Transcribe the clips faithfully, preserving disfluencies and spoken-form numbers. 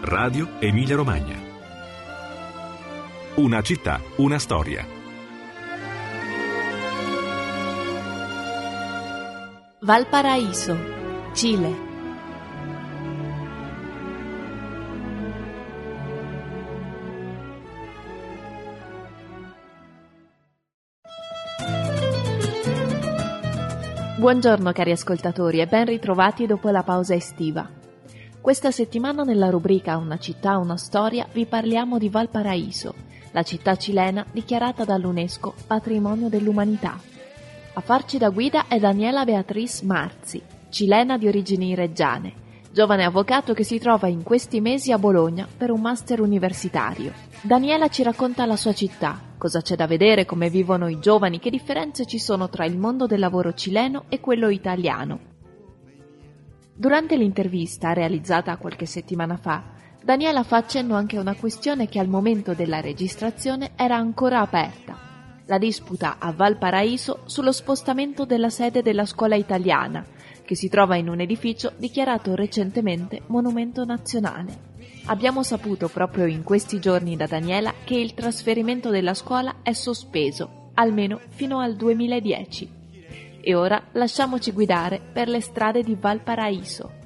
Radio Emilia Romagna. Una città, una storia. Valparaíso, Cile. Buongiorno cari ascoltatori e ben ritrovati dopo la pausa estiva. Questa settimana nella rubrica Una città, una storia vi parliamo di Valparaíso, la città cilena dichiarata dall'UNESCO Patrimonio dell'Umanità. A farci da guida è Daniela Beatriz Marzi, cilena di origini reggiane, giovane avvocato che si trova in questi mesi a Bologna per un master universitario. Daniela ci racconta la sua città, cosa c'è da vedere, come vivono i giovani, che differenze ci sono tra il mondo del lavoro cileno e quello italiano. Durante l'intervista, realizzata qualche settimana fa, Daniela fa accenno anche a una questione che al momento della registrazione era ancora aperta: la disputa a Valparaíso sullo spostamento della sede della scuola italiana, che si trova in un edificio dichiarato recentemente monumento nazionale. Abbiamo saputo proprio in questi giorni da Daniela che il trasferimento della scuola è sospeso, almeno fino al duemiladieci. E ora lasciamoci guidare per le strade di Valparaíso.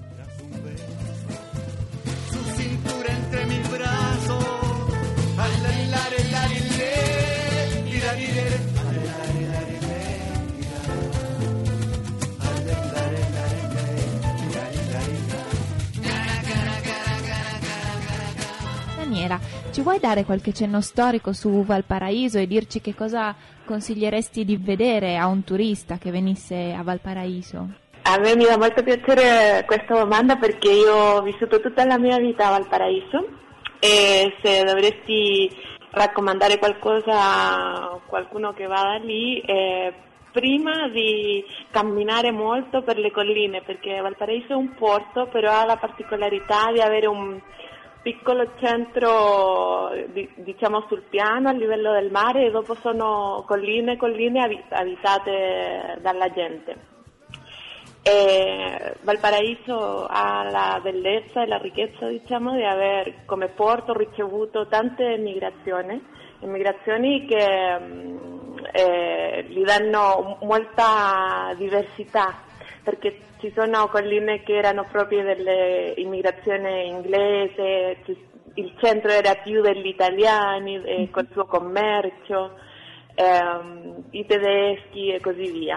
Daniela, ci vuoi dare qualche cenno storico su Valparaíso e dirci che cosa consiglieresti di vedere a un turista che venisse a Valparaíso? A me mi dà molto piacere questa domanda perché io ho vissuto tutta la mia vita a Valparaíso e se dovresti raccomandare qualcosa a qualcuno che vada lì, eh, prima di camminare molto per le colline, perché Valparaíso è un porto, però ha la particolarità di avere un piccolo centro, diciamo, sul piano a livello del mare, e dopo sono colline e colline abitate dalla gente. E Valparaíso ha la bellezza e la ricchezza, diciamo, di aver come porto ricevuto tante migrazioni, immigrazioni che eh, gli danno molta diversità, perché ci sono colline che erano proprie dell'immigrazione inglese, il centro era più degli italiani eh, col suo commercio, ehm, i tedeschi e così via.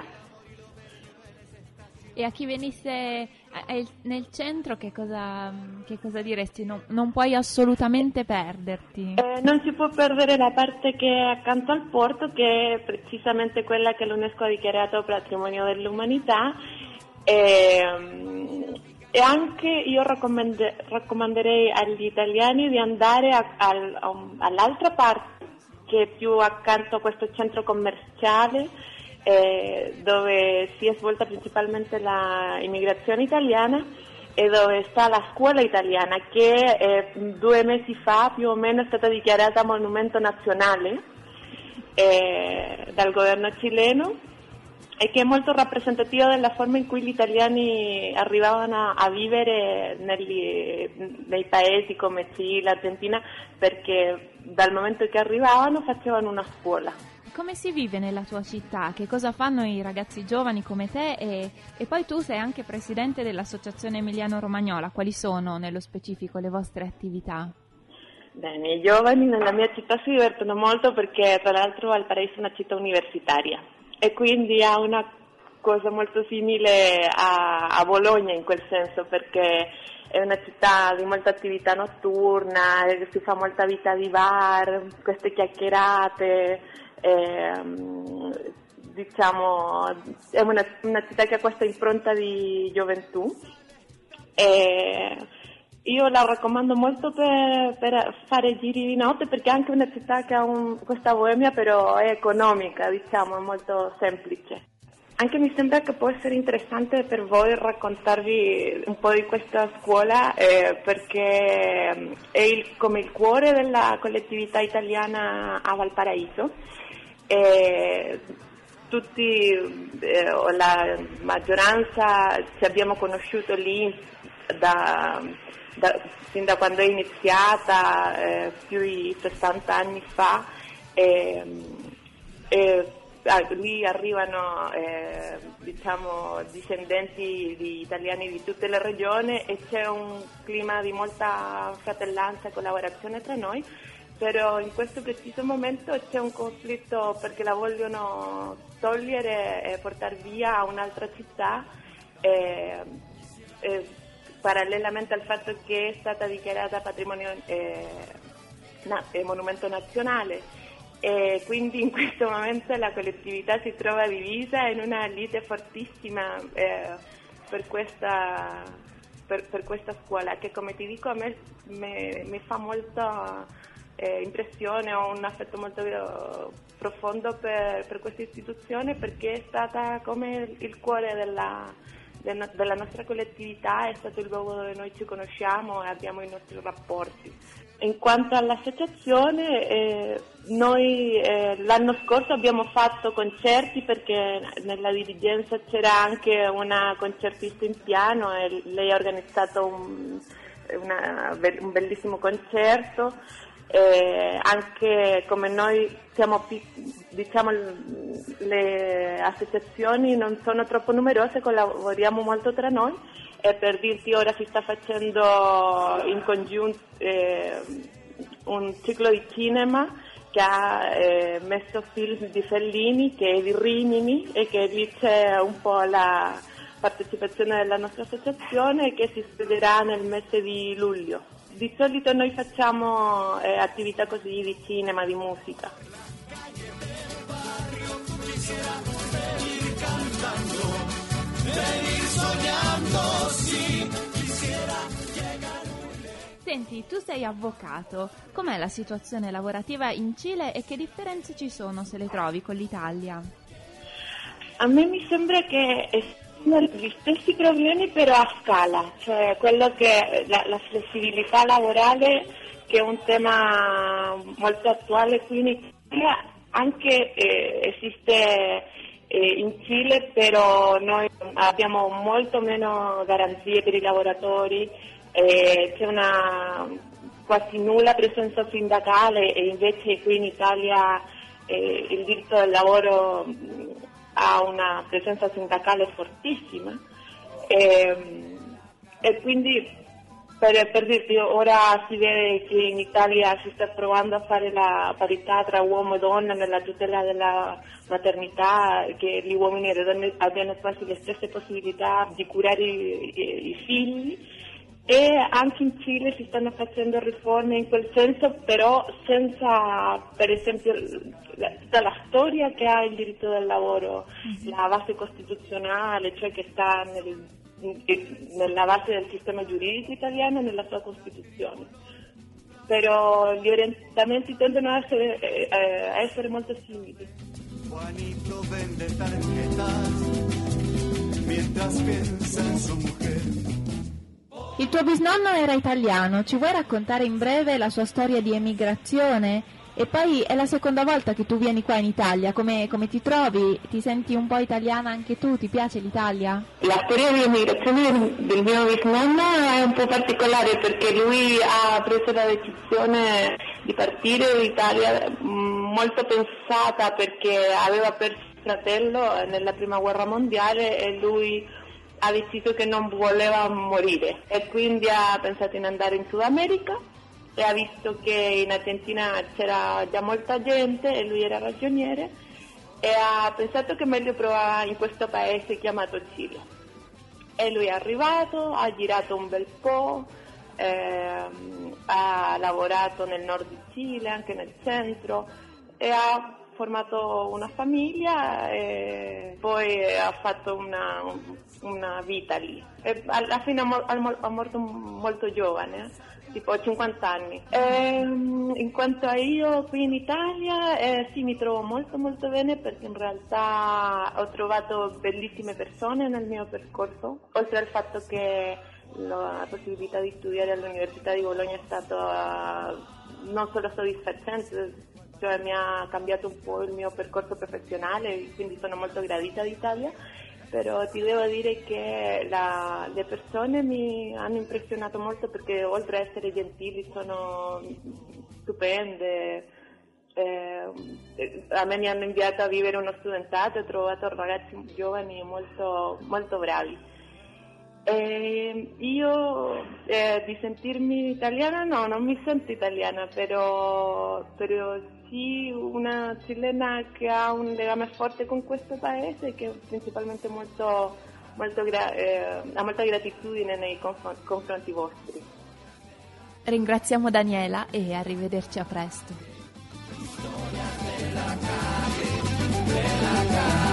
E a chi venisse nel centro che cosa, che cosa diresti? No, non puoi assolutamente perderti. Eh, non si può perdere la parte che è accanto al porto, che è precisamente quella che l'UNESCO ha dichiarato Patrimonio dell'Umanità. E, e anche io raccomand- raccomanderei agli italiani di andare a, a, a, all'altra parte, che è più accanto a questo centro commerciale, eh, dove si è svolta principalmente l'immigrazione italiana e dove sta la scuola italiana, che eh, due mesi fa più o meno è stata dichiarata monumento nazionale eh, dal governo cileno, e che è molto rappresentativa della forma in cui gli italiani arrivavano a vivere negli, nei paesi come Cile, Argentina, perché dal momento che arrivavano facevano una scuola. Come si vive nella tua città? Che cosa fanno i ragazzi giovani come te? E, e poi tu sei anche presidente dell'Associazione Emiliano-Romagnola. Quali sono nello specifico le vostre attività? Bene, i giovani nella mia città si divertono molto perché tra l'altro Valparaíso è una città universitaria e quindi ha una cosa molto simile a, a Bologna in quel senso, perché è una città di molta attività notturna, si fa molta vita di bar, queste chiacchierate, ehm, diciamo è una, una città che ha questa impronta di gioventù. E io la raccomando molto per, per fare giri di notte, perché è anche una città che ha un, questa boemia, però è economica, diciamo, è molto semplice. Anche mi sembra che può essere interessante per voi raccontarvi un po' di questa scuola, eh, perché è il, come il cuore della collettività italiana a Valparaíso. E tutti, eh, o la maggioranza, ci abbiamo conosciuto lì da, da, fin da quando è iniziata, eh, più di sessanta anni fa, e, e, lì arrivano eh, diciamo discendenti di italiani di tutte le regioni e c'è un clima di molta fratellanza e collaborazione tra noi, però in questo preciso momento c'è un conflitto perché la vogliono togliere e portare via a un'altra città, eh, eh, parallelamente al fatto che è stata dichiarata patrimonio eh, na- eh, monumento nazionale. E quindi in questo momento la collettività si trova divisa in una lite fortissima eh, per, questa, per, per questa scuola che, come ti dico, a me mi fa molta eh, impressione, ho un affetto molto eh, profondo per, per questa istituzione perché è stata come il cuore della, della nostra collettività, è stato il luogo dove noi ci conosciamo e abbiamo i nostri rapporti. In quanto all'associazione, eh, noi eh, l'anno scorso abbiamo fatto concerti perché nella dirigenza c'era anche una concertista in piano e lei ha organizzato un, una, un bellissimo concerto. Eh, anche come noi siamo, diciamo, le associazioni non sono troppo numerose, collaboriamo molto tra noi. E per dirti, ora si sta facendo in congiunto eh, un ciclo di cinema che ha eh, messo film di Fellini, che è di Rimini, e che lì c'è un po' la partecipazione della nostra associazione, che si svolgerà nel mese di luglio. Di solito noi facciamo eh, attività così di cinema, di musica. Senti, tu sei avvocato, com'è la situazione lavorativa in Cile e che differenze ci sono se le trovi con l'Italia? A me mi sembra che siano gli stessi problemi però a scala, cioè quello che la, la flessibilità lavorale, che è un tema molto attuale qui in Italia, anche eh, esiste eh, in Cile, però noi abbiamo molto meno garanzie per i lavoratori. Eh, c'è una quasi nulla presenza sindacale e invece qui in Italia eh, il diritto del lavoro mh, ha una presenza sindacale fortissima e, e quindi per, per dirti, ora si vede che in Italia si sta provando a fare la parità tra uomo e donna nella tutela della maternità, che gli uomini e le donne abbiano quasi le stesse possibilità di curare i, i, i figli. E anche in Cile si stanno facendo riforme in quel senso, però senza, per esempio, la, tutta la storia che ha il diritto del lavoro, mm-hmm. la base costituzionale, cioè che sta nel, nella base del sistema giuridico italiano e nella sua Costituzione. Però gli orientamenti tendono a essere, eh, a essere molto simili. Juanito vende tarjetas mientras piensa en su mujer. Il tuo bisnonno era italiano, ci vuoi raccontare in breve la sua storia di emigrazione? E poi è la seconda volta che tu vieni qua in Italia, come, come ti trovi? Ti senti un po' italiana anche tu? Ti piace l'Italia? La storia di emigrazione del mio bisnonno è un po' particolare perché lui ha preso la decisione di partire d'Italia molto pensata perché aveva perso il fratello nella prima guerra mondiale e lui ha deciso che non voleva morire e quindi ha pensato in andare in Sud America e ha visto che in Argentina c'era già molta gente e lui era ragioniere e ha pensato che meglio provare in questo paese chiamato Cile. E lui è arrivato, ha girato un bel po', ehm, ha lavorato nel nord di Cile, anche nel centro e ha formato una famiglia e poi ha fatto una, una vita lì. E alla fine è morto molto giovane, tipo cinquanta anni. E, in quanto a io qui in Italia, eh, sì, mi trovo molto molto bene perché in realtà ho trovato bellissime persone nel mio percorso, oltre al fatto che la possibilità di studiare all'Università di Bologna è stata uh, non solo soddisfacente, cioè mi ha cambiato un po' il mio percorso professionale, quindi sono molto gradita d'Italia, però ti devo dire che la, le persone mi hanno impressionato molto perché oltre a essere gentili sono stupende. Eh, a me mi hanno inviato a vivere uno studentato, ho trovato ragazzi giovani molto, molto bravi. Eh, io eh, di sentirmi italiana no, non mi sento italiana, però, però sì una cilena che ha un legame forte con questo paese, che è principalmente molto, molto gra- eh, ha molta gratitudine nei conf- confronti vostri. Ringraziamo Daniela e arrivederci a presto. Storia della Cali, della Cali.